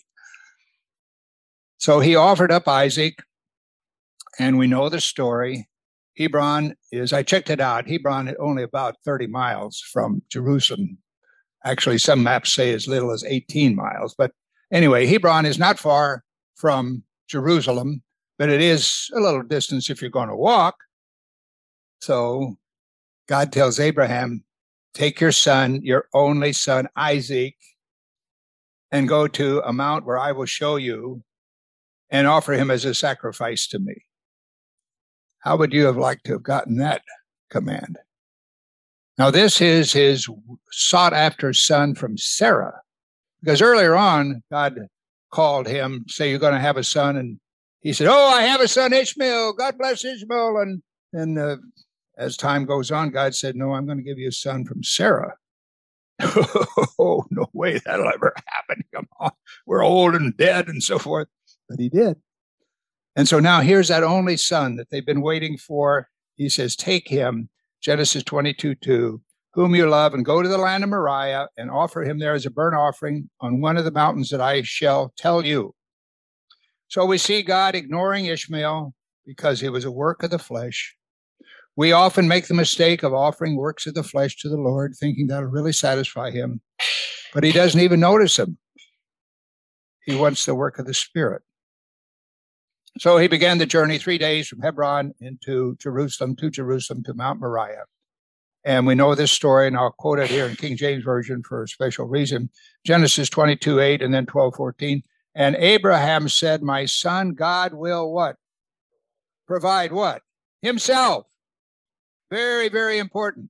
A: So he offered up Isaac, and we know the story. Hebron is, I checked it out, Hebron is only about 30 miles from Jerusalem. Actually, some maps say as little as 18 miles. But anyway, Hebron is not far from Jerusalem, but it is a little distance if you're going to walk. So God tells Abraham, take your son, your only son, Isaac, and go to a mount where I will show you and offer him as a sacrifice to me. How would you have liked to have gotten that command? Now, this is his sought after son from Sarah, because earlier on, God called him, say, you're going to have a son. And he said, oh, I have a son, Ishmael. God bless Ishmael. And as time goes on, God said, no, I'm going to give you a son from Sarah. Oh, no way that'll ever happen. Come on. We're old and dead and so forth. But he did. And so now here's that only son that they've been waiting for. He says, take him, Genesis 22:2, whom you love, and go to the land of Moriah and offer him there as a burnt offering on one of the mountains that I shall tell you. So we see God ignoring Ishmael because it was a work of the flesh. We often make the mistake of offering works of the flesh to the Lord, thinking that'll really satisfy him, but he doesn't even notice them. He wants the work of the Spirit. So he began the journey 3 days from Hebron to Jerusalem to Mount Moriah. And we know this story, and I'll quote it here in King James Version for a special reason. Genesis 22:8 and then 12:14. And Abraham said, my son, God will what? Provide what? Himself. Very, very important.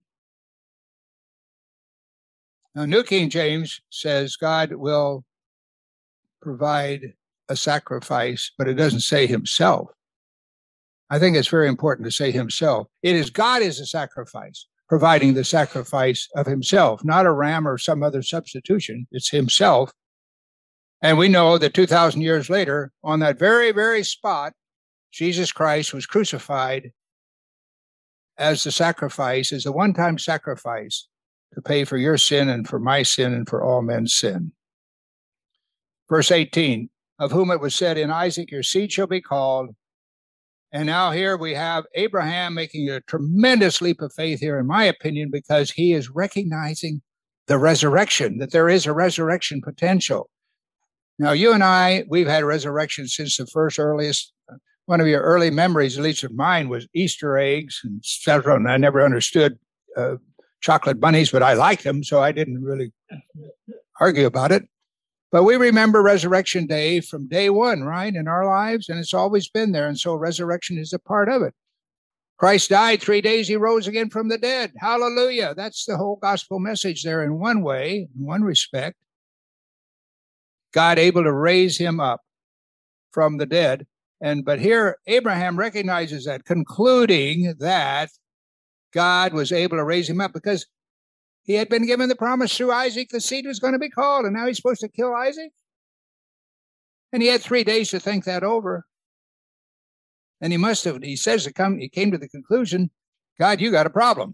A: Now, New King James says God will provide a sacrifice, but it doesn't say himself. I think it's very important to say himself. It is God is a sacrifice, providing the sacrifice of himself, not a ram or some other substitution. It's himself. And we know that 2,000 years later, on that very, very spot, Jesus Christ was crucified as the sacrifice, as a one-time sacrifice to pay for your sin and for my sin and for all men's sin. Verse 18, of whom it was said, in Isaac your seed shall be called. And now here we have Abraham making a tremendous leap of faith here, in my opinion, because he is recognizing the resurrection, that there is a resurrection potential. Now, you and I, we've had resurrection since the first earliest. One of your early memories, at least of mine, was Easter eggs and several. And I never understood chocolate bunnies, but I liked them, so I didn't really argue about it. But we remember Resurrection Day from day one, right, in our lives, and it's always been there. And so resurrection is a part of it. Christ died 3 days, he rose again from the dead. Hallelujah. That's the whole gospel message there in one way, in one respect. God able to raise him up from the dead. But here Abraham recognizes that, concluding that God was able to raise him up because he had been given the promise through Isaac, the seed was going to be called, and now he's supposed to kill Isaac. And he had 3 days to think that over. And he says he came to the conclusion, God, you got a problem.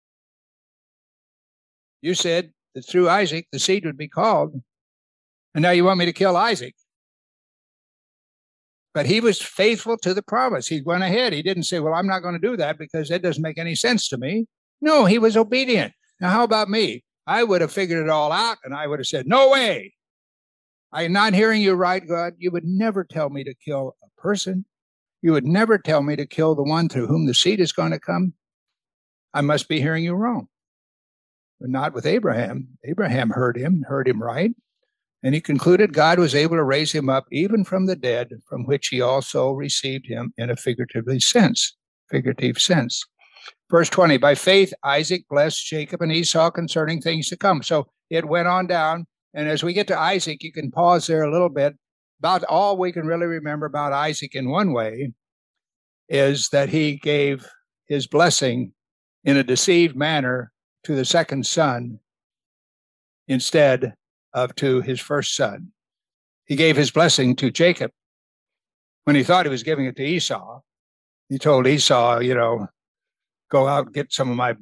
A: You said that through Isaac, the seed would be called, and now you want me to kill Isaac. But he was faithful to the promise. He went ahead. He didn't say, well, I'm not going to do that because that doesn't make any sense to me. No, he was obedient. Now, how about me? I would have figured it all out and I would have said, no way. I'm not hearing you right, God. You would never tell me to kill a person. You would never tell me to kill the one through whom the seed is going to come. I must be hearing you wrong. But not with Abraham. Abraham heard him right. And he concluded God was able to raise him up even from the dead, from which he also received him in a figurative sense. Verse 20, by faith, Isaac blessed Jacob and Esau concerning things to come. So it went on down. And as we get to Isaac, you can pause there a little bit. About all we can really remember about Isaac in one way is that he gave his blessing in a deceived manner to the second son instead of to his first son. He gave his blessing to Jacob when he thought he was giving it to Esau. He told Esau, go out and get some of my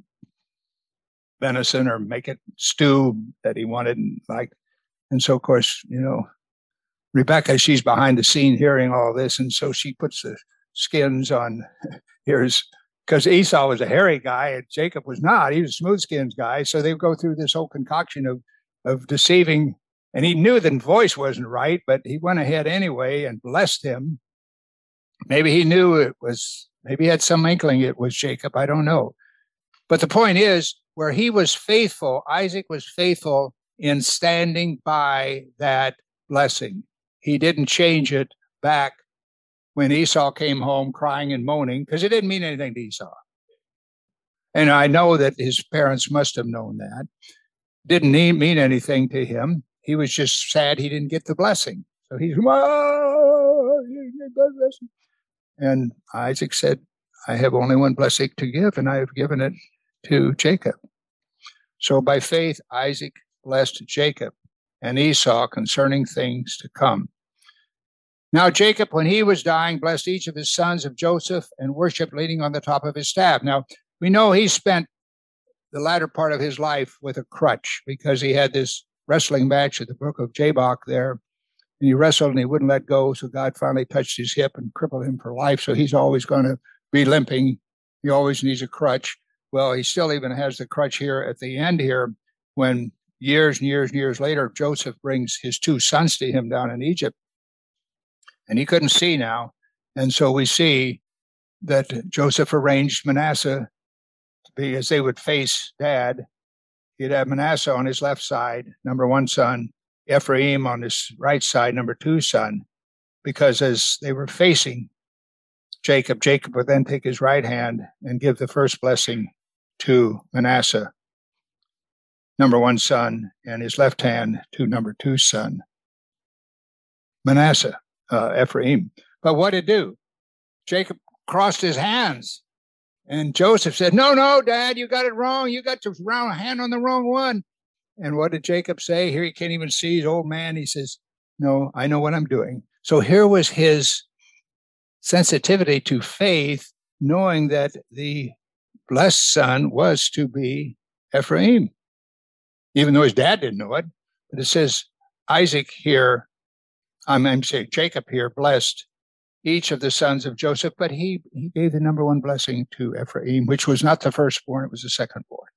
A: venison or make it stew that he wanted and liked. And so, of course, Rebecca, she's behind the scene hearing all this. And so she puts the skins on because Esau was a hairy guy and Jacob was not. He was a smooth skins guy. So they go through this whole concoction of deceiving. And he knew the voice wasn't right, but he went ahead anyway and blessed him. Maybe he knew maybe he had some inkling it was Jacob. I don't know. But the point is, where he was faithful, Isaac was faithful in standing by that blessing. He didn't change it back when Esau came home crying and moaning, because it didn't mean anything to Esau. And I know that his parents must have known that. Didn't mean anything to him. He was just sad he didn't get the blessing. So he's, oh, you didn't get that blessing. And Isaac said, I have only one blessing to give, and I have given it to Jacob. So by faith, Isaac blessed Jacob and Esau concerning things to come. Now Jacob, when he was dying, blessed each of his sons of Joseph and worshiped leaning on the top of his staff. Now, we know he spent the latter part of his life with a crutch because he had this wrestling match at the brook of Jabbok there. And he wrestled and he wouldn't let go. So God finally touched his hip and crippled him for life. So he's always going to be limping. He always needs a crutch. Well, he still even has the crutch here at the end here when years and years and years later, Joseph brings his two sons to him down in Egypt. And he couldn't see now. And so we see that Joseph arranged Manasseh to be, as they would face dad, he'd have Manasseh on his left side, number one son, Ephraim on his right side, number two son, because as they were facing Jacob would then take his right hand and give the first blessing to Manasseh, number one son, and his left hand to number two son, Manasseh, Ephraim. But what did it do? Jacob crossed his hands, and Joseph said, no, Dad, you got it wrong. You got your hand on the wrong one. And what did Jacob say? Here he can't even see his old man. He says, no, I know what I'm doing. So here was his sensitivity to faith, knowing that the blessed son was to be Ephraim, even though his dad didn't know it. But it says Isaac here, I'm saying Jacob here, blessed each of the sons of Joseph, but he gave the number one blessing to Ephraim, which was not the firstborn, it was the secondborn.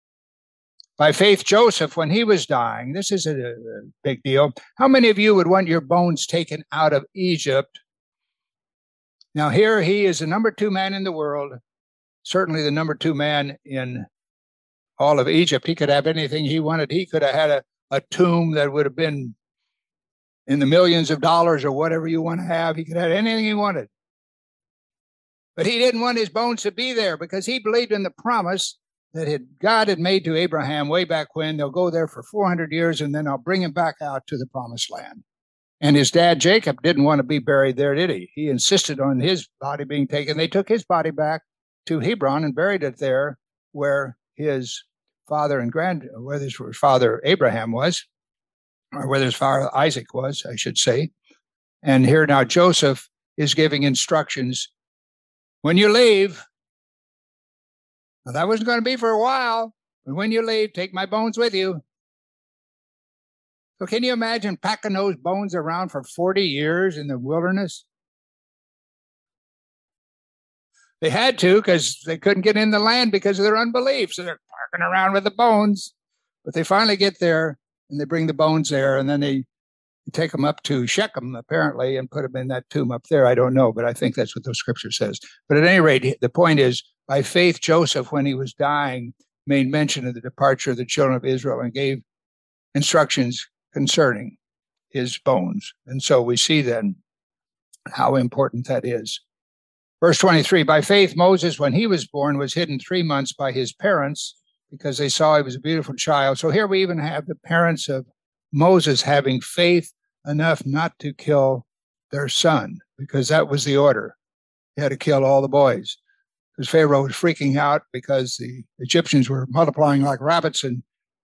A: By faith, Joseph, when he was dying, this is a big deal. How many of you would want your bones taken out of Egypt? Now here he is the number two man in the world, certainly the number two man in all of Egypt. He could have anything he wanted. He could have had a tomb that would have been in the millions of dollars or whatever you want to have. He could have anything he wanted. But he didn't want his bones to be there because he believed in the promise that God had made to Abraham way back when. They'll go there for 400 years and then I'll bring him back out to the promised land. And his dad, Jacob, didn't want to be buried there, did he? He insisted on his body being taken. They took his body back to Hebron and buried it there where his father whether his father Abraham was, or whether his father Isaac was, I should say. And here now Joseph is giving instructions. When you leave, now that wasn't going to be for a while, but when you leave, take my bones with you. So can you imagine packing those bones around for 40 years in the wilderness? They had to because they couldn't get in the land because of their unbelief. So they're parking around with the bones. But they finally get there and they bring the bones there, and then they take them up to Shechem, apparently, and put them in that tomb up there. I don't know, but I think that's what the scripture says. But at any rate, the point is, by faith, Joseph, when he was dying, made mention of the departure of the children of Israel and gave instructions concerning his bones. And so we see then how important that is. Verse 23, by faith, Moses, when he was born, was hidden 3 months by his parents because they saw he was a beautiful child. So here we even have the parents of Moses having faith enough not to kill their son, because that was the order. He had to kill all the boys. Because Pharaoh was freaking out because the Egyptians were multiplying like rabbits, and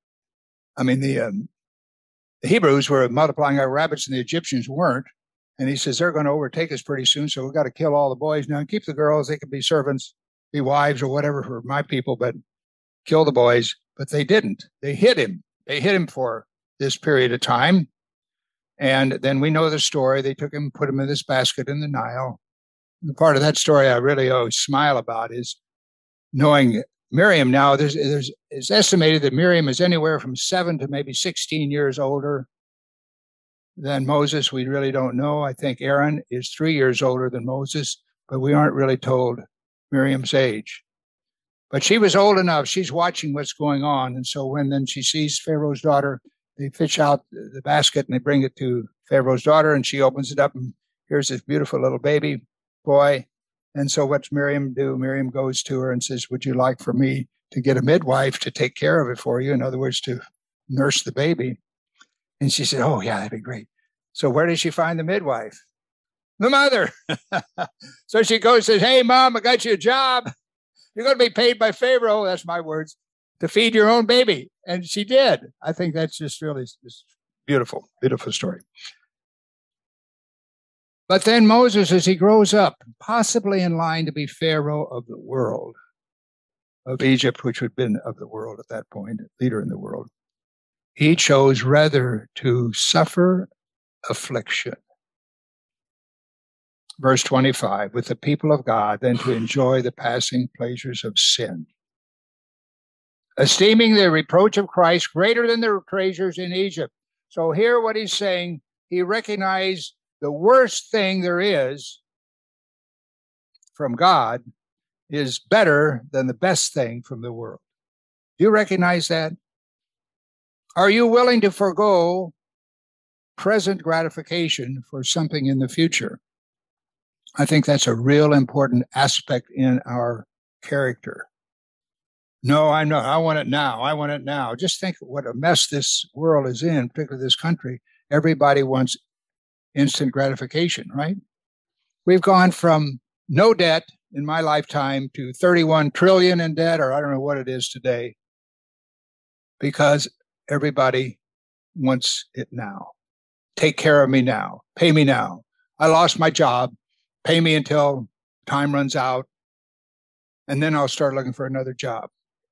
A: the Hebrews were multiplying like rabbits and the Egyptians weren't. And he says, they're going to overtake us pretty soon, so we've got to kill all the boys. Now, keep the girls. They could be servants, be wives or whatever for my people, but kill the boys. But they didn't. They hid him. They hid him for this period of time. And then we know the story. They took him, put him in this basket in the Nile. The part of that story I really always smile about is knowing Miriam now. It's estimated that Miriam is anywhere from 7 to maybe 16 years older than Moses. We really don't know. I think Aaron is 3 years older than Moses, but we aren't really told Miriam's age. But she was old enough. She's watching what's going on. And so when then she sees Pharaoh's daughter, they fish out the basket and they bring it to Pharaoh's daughter, and she opens it up, and here's this beautiful little baby boy. And so what's Miriam do? Miriam goes to her and says, would you like for me to get a midwife to take care of it for you? In other words, to nurse the baby. And she said, oh, yeah, that'd be great. So where did she find the midwife? The mother. So she goes and says, hey, Mom, I got you a job. You're going to be paid by Pharaoh, that's my words, to feed your own baby. And she did. I think that's just really just beautiful, beautiful story. But then Moses, as he grows up, possibly in line to be Pharaoh of the world, of Egypt, which would have been of the world at that point, leader in the world, he chose rather to suffer affliction. Verse 25, with the people of God than to enjoy the passing pleasures of sin, esteeming the reproach of Christ greater than the treasures in Egypt. So here what he's saying, he recognized the worst thing there is from God is better than the best thing from the world. Do you recognize that? Are you willing to forego present gratification for something in the future? I think that's a real important aspect in our character. No, I'm not. I want it now. I want it now. Just think what a mess this world is in, particularly this country. Everybody wants instant gratification, right? We've gone from no debt in my lifetime to 31 trillion in debt, or I don't know what it is today, because everybody wants it now. Take care of me now. Pay me now. I lost my job. Pay me until time runs out, and then I'll start looking for another job.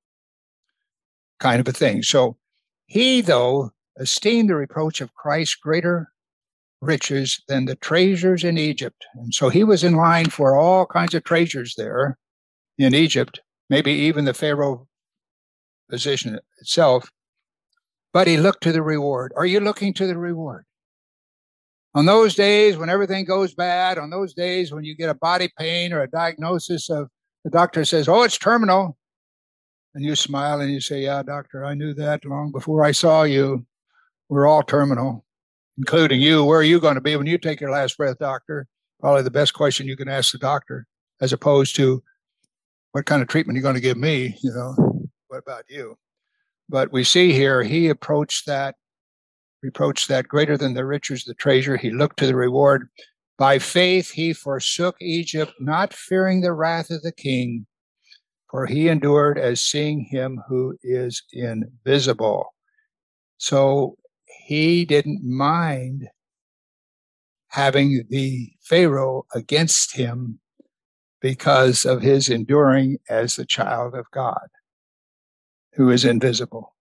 A: Kind of a thing. So he, though, esteemed the reproach of Christ greater riches than the treasures in Egypt. And so he was in line for all kinds of treasures there in Egypt, maybe even the Pharaoh position itself. But he looked to the reward. Are you looking to the reward? On those days when everything goes bad, on those days when you get a body pain or a diagnosis of the doctor says, oh, it's terminal. And you smile and you say, yeah, doctor, I knew that long before I saw you. We're all terminal, including you. Where are you going to be when you take your last breath, doctor? Probably the best question you can ask the doctor, as opposed to what kind of treatment are you going to give me? You know, what about you? But we see here, he approached that greater than the riches, the treasure. He looked to the reward. By faith, he forsook Egypt, not fearing the wrath of the king, for he endured as seeing him who is invisible. So he didn't mind having the Pharaoh against him because of his enduring as the child of God, who is invisible.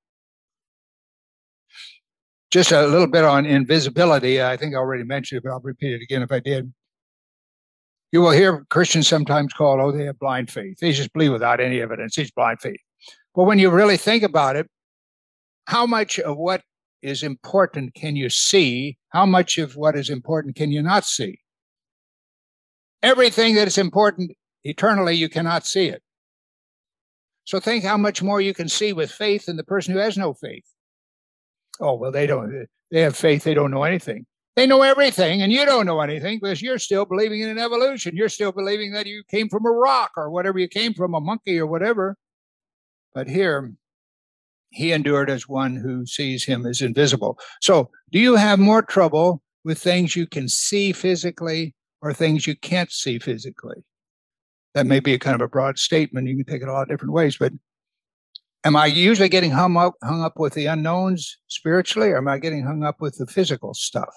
A: Just a little bit on invisibility. I think I already mentioned it, but I'll repeat it again if I did. You will hear Christians sometimes called, oh, they have blind faith. They just believe without any evidence. It's blind faith. But when you really think about it, how much of what is important can you see? How much of what is important can you not see? Everything that is important eternally, you cannot see it. So think how much more you can see with faith than the person who has no faith. Oh, well, they have faith. They don't know anything. They know everything, and you don't know anything because you're still believing in an evolution. You're still believing that you came from a rock or whatever you came from, a monkey or whatever. But here, he endured as one who sees him as invisible. So do you have more trouble with things you can see physically or things you can't see physically? That may be a kind of a broad statement. You can take it a lot of different ways, but am I usually getting hung up with the unknowns spiritually, or am I getting hung up with the physical stuff?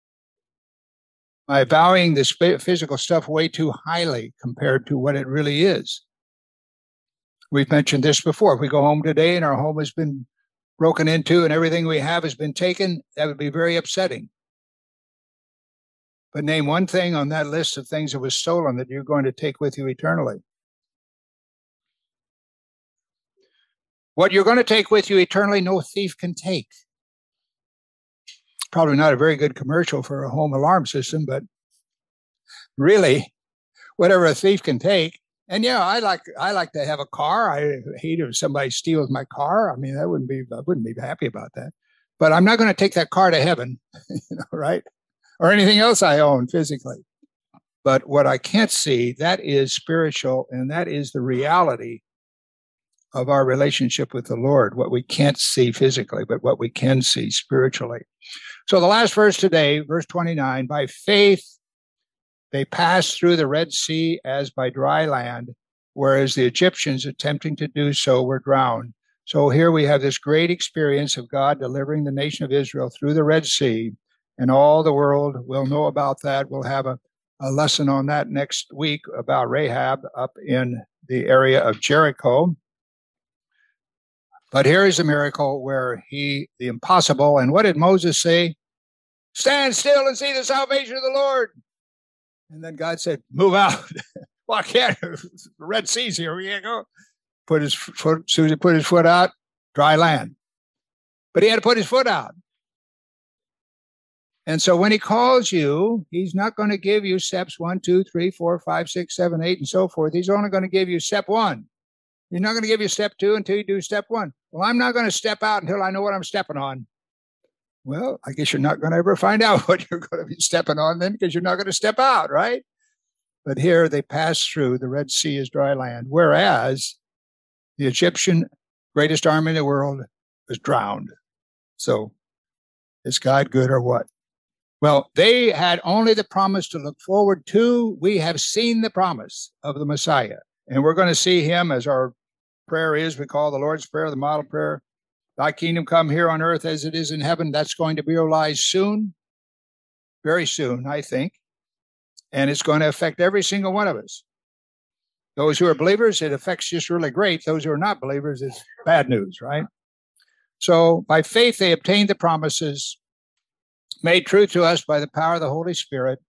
A: Am I valuing the physical stuff way too highly compared to what it really is? We've mentioned this before. If we go home today and our home has been broken into and everything we have has been taken, that would be very upsetting. But name one thing on that list of things that was stolen that you're going to take with you eternally. What you're going to take with you eternally, no thief can take. Probably not a very good commercial for a home alarm system, but really, whatever a thief can take. And yeah, I like to have a car. I hate if somebody steals my car. I mean, I wouldn't be happy about that. But I'm not going to take that car to heaven, right? Or anything else I own physically. But what I can't see, that is spiritual, and that is the reality of our relationship with the Lord, what we can't see physically, but what we can see spiritually. So the last verse today, verse 29, by faith, they passed through the Red Sea as by dry land, whereas the Egyptians attempting to do so were drowned. So here we have this great experience of God delivering the nation of Israel through the Red Sea, and all the world will know about that. We'll have a lesson on that next week about Rahab up in the area of Jericho. But here is a miracle where the impossible, and what did Moses say? Stand still and see the salvation of the Lord. And then God said, move out. Well, I can't. The Red Sea's here. We can't go. As soon as he put his foot out, dry land. But he had to put his foot out. And so when he calls you, he's not going to give you steps 1, 2, 3, 4, 5, 6, 7, 8, and so forth. He's only going to give you step 1. He's not going to give you step 2 until you do step 1. Well, I'm not going to step out until I know what I'm stepping on. Well, I guess you're not going to ever find out what you're going to be stepping on then, because you're not going to step out, right? But here they pass through. The Red Sea is dry land, whereas the Egyptian greatest army in the world was drowned. So is God good or what? Well, they had only the promise to look forward to. We have seen the promise of the Messiah, and we're going to see him, as our prayer is. We call the Lord's Prayer the model prayer. Thy kingdom come here on earth as it is in heaven. That's going to be realized soon, very soon, I think. And it's going to affect every single one of us. Those who are believers, it affects just really great. Those who are not believers, it's bad news, right? So by faith, they obtained the promises made true to us by the power of the Holy Spirit,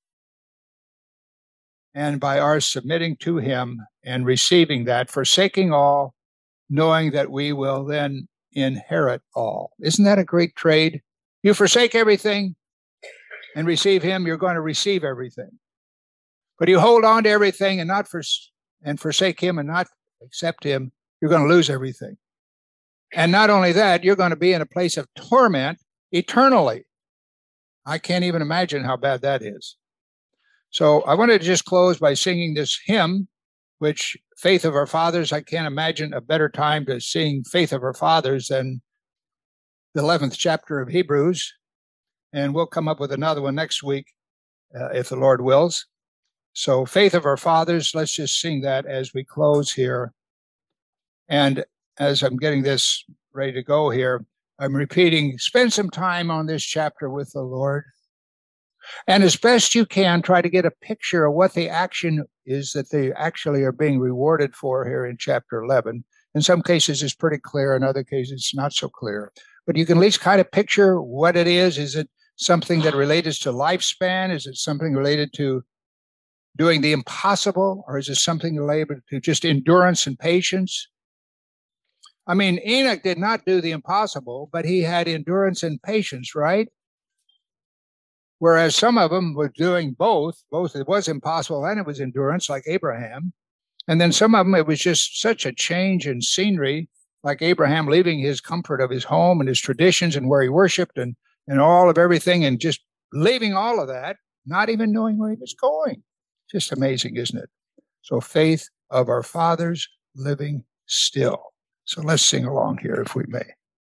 A: and by our submitting to him and receiving that, forsaking all, knowing that we will then inherit all. Isn't that a great trade? You forsake everything and receive him, you're going to receive everything. But you hold on to everything and forsake him and not accept him, you're going to lose everything. And not only that, you're going to be in a place of torment eternally. I can't even imagine how bad that is. So I wanted to just close by singing this hymn, which Faith of Our Fathers, I can't imagine a better time to sing Faith of Our Fathers than the 11th chapter of Hebrews. And we'll come up with another one next week, if the Lord wills. So Faith of Our Fathers, let's just sing that as we close here. And as I'm getting this ready to go here, I'm repeating, spend some time on this chapter with the Lord. And as best you can, try to get a picture of what the action is that they actually are being rewarded for here in chapter 11. In some cases, it's pretty clear. In other cases, it's not so clear. But you can at least kind of picture what it is. Is it something that relates to lifespan? Is it something related to doing the impossible, or is it something related to just endurance and patience? I mean, Enoch did not do the impossible, but he had endurance and patience, right? Whereas some of them were doing both. Both, it was impossible and it was endurance, like Abraham. And then some of them, it was just such a change in scenery, like Abraham leaving his comfort of his home and his traditions and where he worshiped and all of everything, and just leaving all of that, not even knowing where he was going. Just amazing, isn't it? So faith of our fathers living still. So let's sing along here, if we may.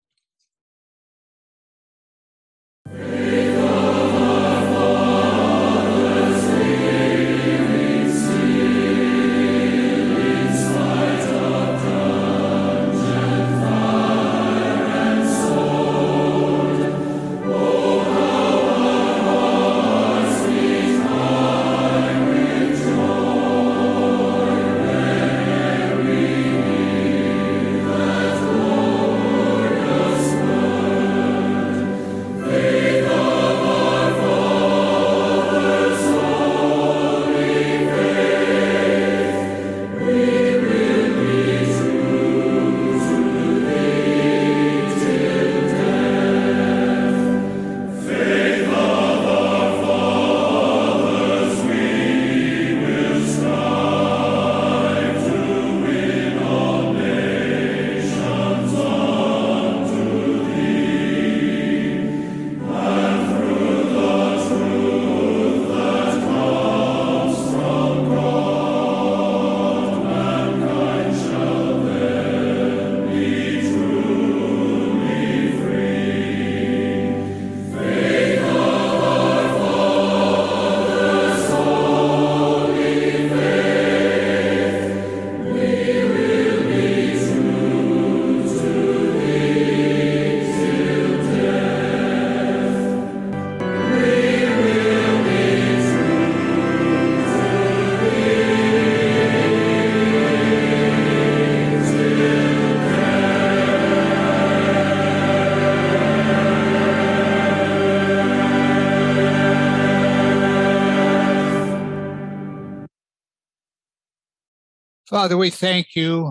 A: Father, we thank you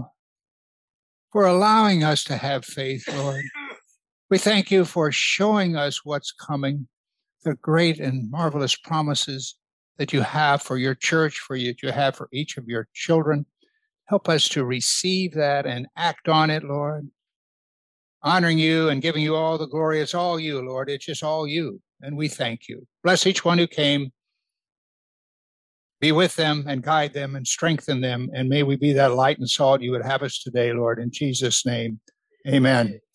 A: for allowing us to have faith, Lord. We thank you for showing us what's coming, the great and marvelous promises that you have for your church, you have for each of your children. Help us to receive that and act on it, Lord, honoring you and giving you all the glory. It's all you, Lord. It's just all you. And we thank you. Bless each one who came. Be with them and guide them and strengthen them. And may we be that light and salt you would have us today, Lord. In Jesus' name, amen.